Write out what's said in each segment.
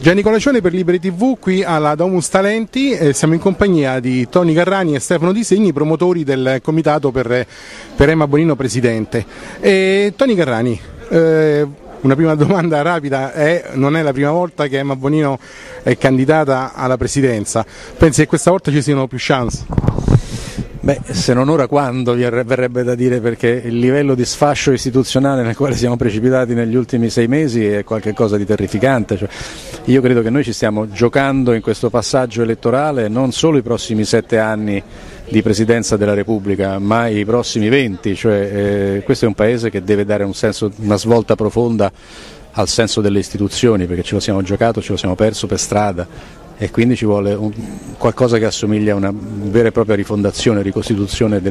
Gianni Colacione per Liberi TV qui alla Domus Talenti, siamo in compagnia di Toni Carrani e Stefano Di Segni, promotori del comitato per Emma Bonino presidente. Toni Carrani, una prima domanda rapida, non è la prima volta che Emma Bonino è candidata alla presidenza, pensi che questa volta ci siano più chance? Beh, se non ora quando, verrebbe da dire, perché il livello di sfascio istituzionale nel quale siamo precipitati negli ultimi 6 mesi è qualcosa di terrificante. Io credo che noi ci stiamo giocando in questo passaggio elettorale non solo i prossimi 7 anni di presidenza della Repubblica, ma i prossimi 20, questo è un paese che deve dare una svolta profonda al senso delle istituzioni, perché ce lo siamo giocato, ce lo siamo perso per strada. E quindi ci vuole qualcosa che assomiglia a una vera e propria rifondazione, ricostituzione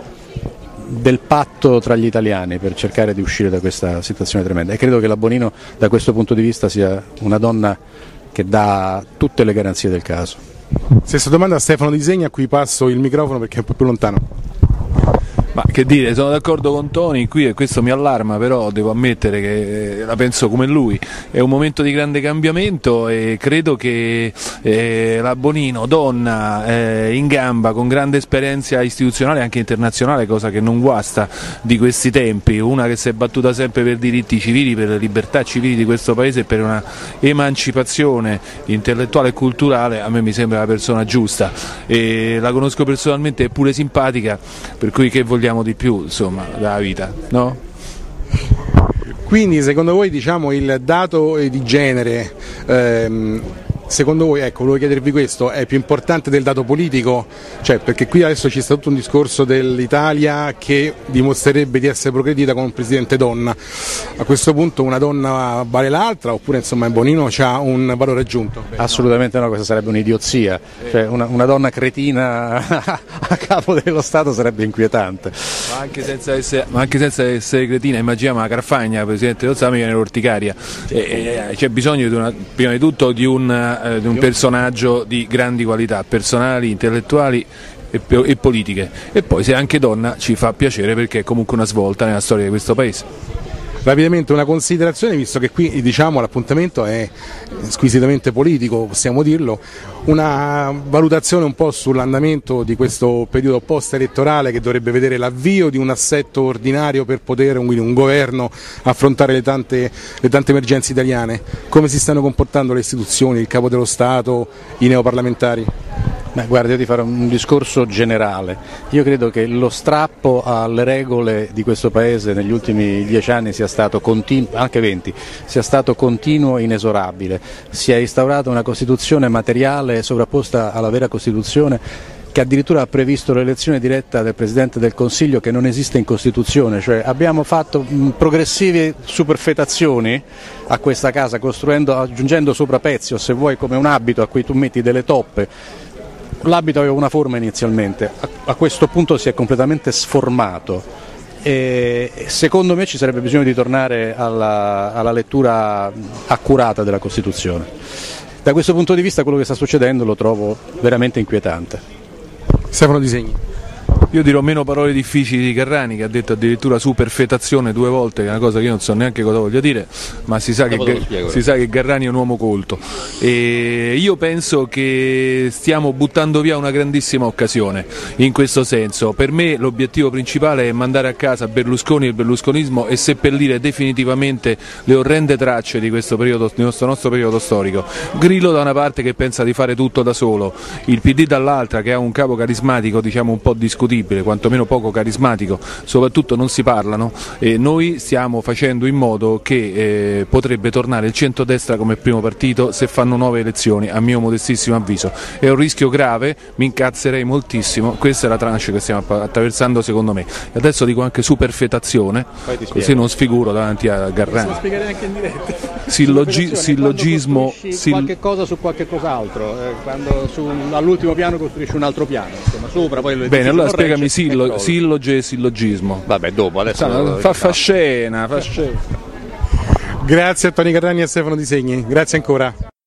del patto tra gli italiani per cercare di uscire da questa situazione tremenda. E credo che la Bonino da questo punto di vista sia una donna che dà tutte le garanzie del caso. Stessa domanda a Stefano Di Segni, a cui passo il microfono perché è un po' più lontano. Ma che dire, sono d'accordo con Toni qui e questo mi allarma, però devo ammettere che la penso come lui. È un momento di grande cambiamento e credo che la Bonino, donna in gamba, con grande esperienza istituzionale e anche internazionale, cosa che non guasta di questi tempi, una che si è battuta sempre per diritti civili, per le libertà civili di questo paese e per una emancipazione intellettuale e culturale, a me mi sembra la persona giusta. E la conosco personalmente, è pure simpatica, per cui che vogliamo di più, insomma, dalla vita, no? Quindi secondo voi, diciamo, il dato di genere, secondo voi, ecco, volevo chiedervi questo, è più importante del dato politico? Perché qui adesso ci sta tutto un discorso dell'Italia che dimostrerebbe di essere progredita con un presidente donna. A questo punto una donna vale l'altra, oppure insomma Bonino ha un valore aggiunto? Assolutamente no, questa sarebbe un'idiozia, una donna cretina a capo dello Stato sarebbe inquietante. Ma anche senza essere cretina, immaginiamo la Carfagna, presidente dello Stato, nell'orticaria. C'è bisogno prima di tutto di un personaggio di grandi qualità personali, intellettuali e politiche, e poi se è anche donna ci fa piacere perché è comunque una svolta nella storia di questo paese. Rapidamente una considerazione, visto che qui diciamo l'appuntamento è squisitamente politico, possiamo dirlo, una valutazione un po' sull'andamento di questo periodo post-elettorale che dovrebbe vedere l'avvio di un assetto ordinario per poter un governo affrontare le tante emergenze italiane. Come si stanno comportando le istituzioni, il capo dello Stato, i neoparlamentari? Guarda, io ti farò un discorso generale. Io credo che lo strappo alle regole di questo Paese negli ultimi 10 anni sia stato anche 20, sia stato continuo e inesorabile. Si è instaurata una Costituzione materiale sovrapposta alla vera Costituzione, che addirittura ha previsto l'elezione diretta del Presidente del Consiglio, che non esiste in Costituzione. Abbiamo fatto progressive superfetazioni a questa casa, aggiungendo sopra pezzi, o se vuoi come un abito a cui tu metti delle toppe. L'abito aveva una forma inizialmente, a questo punto si è completamente sformato e secondo me ci sarebbe bisogno di tornare alla lettura accurata della Costituzione. Da questo punto di vista quello che sta succedendo lo trovo veramente inquietante. Stefano Di Segni. Io dirò meno parole difficili di Carrani, che ha detto addirittura superfetazione 2 volte, che è una cosa che io non so neanche cosa voglio dire, ma si sa che Carrani è un uomo colto. E io penso che stiamo buttando via una grandissima occasione in questo senso. Per me l'obiettivo principale è mandare a casa Berlusconi e il berlusconismo e seppellire definitivamente le orrende tracce di questo periodo, di questo nostro periodo storico. Grillo da una parte che pensa di fare tutto da solo, il PD dall'altra che ha un capo carismatico diciamo un po' discutibile, quantomeno poco carismatico, soprattutto non si parlano, e noi stiamo facendo in modo che potrebbe tornare il centrodestra come primo partito se fanno nuove elezioni, a mio modestissimo avviso. È un rischio grave, mi incazzerei moltissimo, questa è la tranche che stiamo attraversando secondo me. E adesso dico anche superfetazione, così non sfiguro davanti a Carrani. Lo spiegherei anche in diretta. Sillogismo, qualche cosa su qualche cos'altro, quando all'ultimo piano costruisci un altro piano, insomma, sopra poi bene, allora spiegami silloge e sillogismo. Vabbè, dopo, adesso fa scena. Grazie a Toni Carrani e a Stefano Di Segni, grazie ancora.